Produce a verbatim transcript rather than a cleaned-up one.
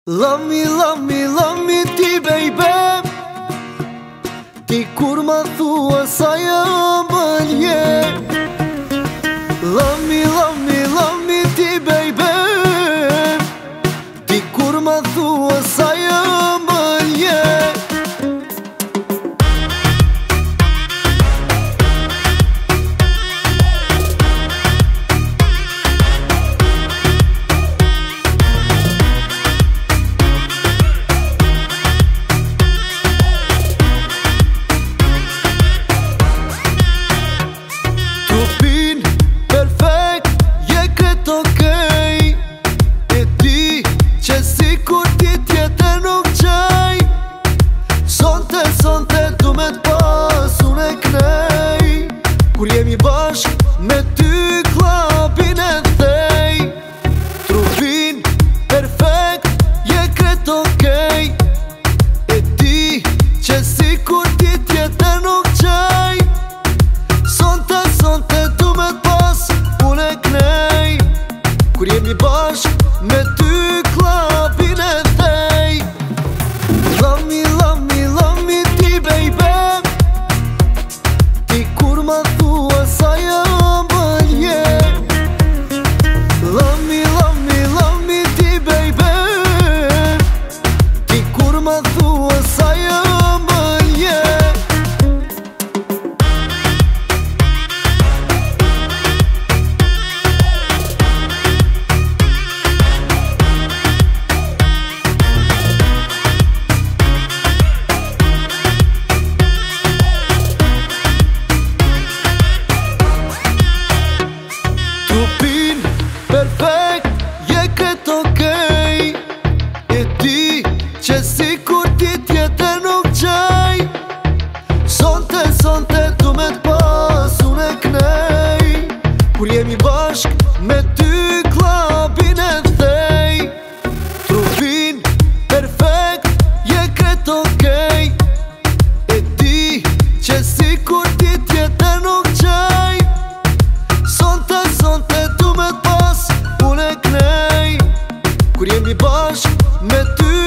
Love me, love me, love me ti baby. Ti kur ma thua sa jam bënje. Love me, love me, love me ti baby. Ti kur ma thua sa jam bënje. Kur jemi bashk me ty klapin e thej. Trupin perfekt je kret okej. E ti që si kur ti tjetër nuk qaj. Sonte, sonte du me t'pas unë e knej. Kur jemi bashk me ty klapin e thej. Love me, love me, love me ti baby. Ti kur ma thua sa jam bënje. Love me, love me, love me ti baby. Ti kur ma thua sa jam bënje. Trupin perfekt je kret okej. E ti që si kur ti tjetër nuk qaj. Sonte, sonte du me t'pas unë e knej. Kur jemi bashk me ty klapin e thej. Trupin perfekt je kret okej. E ti që si kur ti tjetër nuk qaj. Sonte, sonte du me t'pas unë e knej. Kur jemi bashk me ty